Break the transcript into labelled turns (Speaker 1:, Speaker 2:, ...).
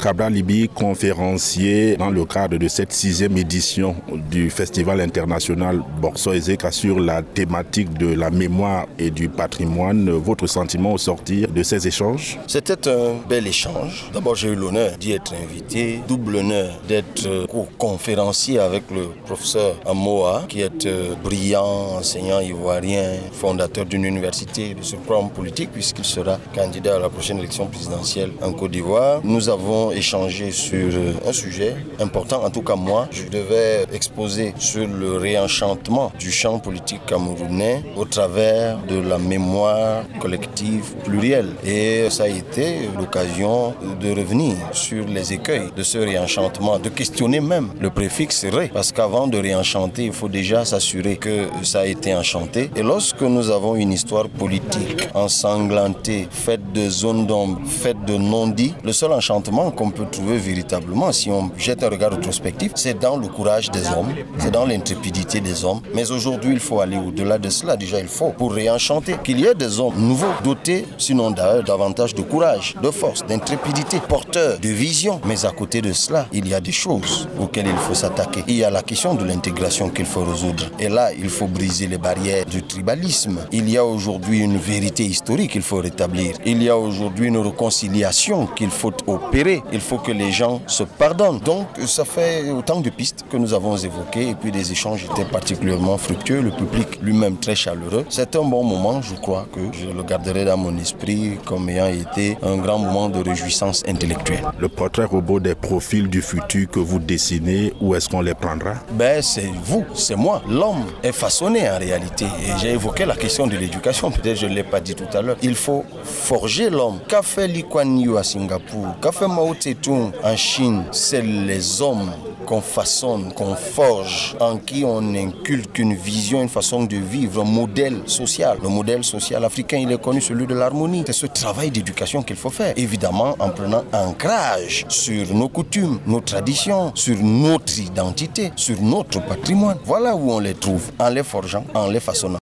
Speaker 1: Cabral Libi, conférencier dans le cadre de cette 6e édition du Festival international Borso Ezeka sur la thématique de la mémoire et du patrimoine. Votre sentiment au sortir de ces échanges?
Speaker 2: C'était un bel échange. D'abord, j'ai eu l'honneur d'y être invité, double honneur d'être co-conférencier avec le professeur Amoa, qui est brillant enseignant ivoirien, fondateur d'une université de surcroît en politique, puisqu'il sera candidat à la prochaine élection présidentielle en Côte d'Ivoire. Nous avons échangé sur un sujet important, en tout cas moi. Je devais exposer sur le réenchantement du champ politique camerounais au travers de la mémoire collective plurielle. Et ça a été l'occasion de revenir sur les écueils de ce réenchantement, de questionner même le préfixe ré, parce qu'avant de réenchanter, il faut déjà s'assurer que ça a été enchanté. Et lorsque nous avons une histoire politique ensanglantée, faite de zones d'ombre, faite de non-dits, le seul enchantement qu'on peut trouver véritablement, si on jette un regard rétrospectif, c'est dans le courage des hommes, c'est dans l'intrépidité des hommes. Mais aujourd'hui, il faut aller au-delà de cela. Déjà, il faut, pour réenchanter, qu'il y ait des hommes nouveaux, dotés, sinon d'ailleurs, davantage de courage, de force, d'intrépidité, porteurs de vision. Mais à côté de cela, il y a des choses auxquelles il faut s'attaquer. Il y a la question de l'intégration qu'il faut résoudre. Et là, il faut briser les barrières du tribalisme. Il y a aujourd'hui une vérité historique qu'il faut rétablir. Il y a aujourd'hui une réconciliation qu'il faut opérer. Il faut que les gens se pardonnent. Donc, ça fait autant de pistes que nous avons évoquées et puis les échanges étaient particulièrement fructueux. Le public lui-même très chaleureux. C'est un bon moment, je crois que je le garderai dans mon esprit comme ayant été un grand moment de réjouissance intellectuelle.
Speaker 1: Le portrait robot des profils du futur que vous dessinez, où est-ce qu'on les prendra?
Speaker 2: C'est vous, c'est moi. L'homme est façonné en réalité. Et j'ai évoqué la question de l'éducation, peut-être je ne l'ai pas dit tout à l'heure. Il faut forger l'homme. Qu'a fait Lee Kuan Yew à Singapour? Qu'a fait Mao Tse-tung en Chine? C'est les hommes qu'on façonne, qu'on forge, en qui on inculque une vision, une façon de vivre, un modèle social. Le modèle social africain, il est connu, celui de l'harmonie. C'est ce travail d'éducation qu'il faut faire. Évidemment, en prenant ancrage sur nos coutumes, nos traditions, sur notre identité, sur notre patrimoine. Voilà où on les trouve, en les forgeant, en les façonnant.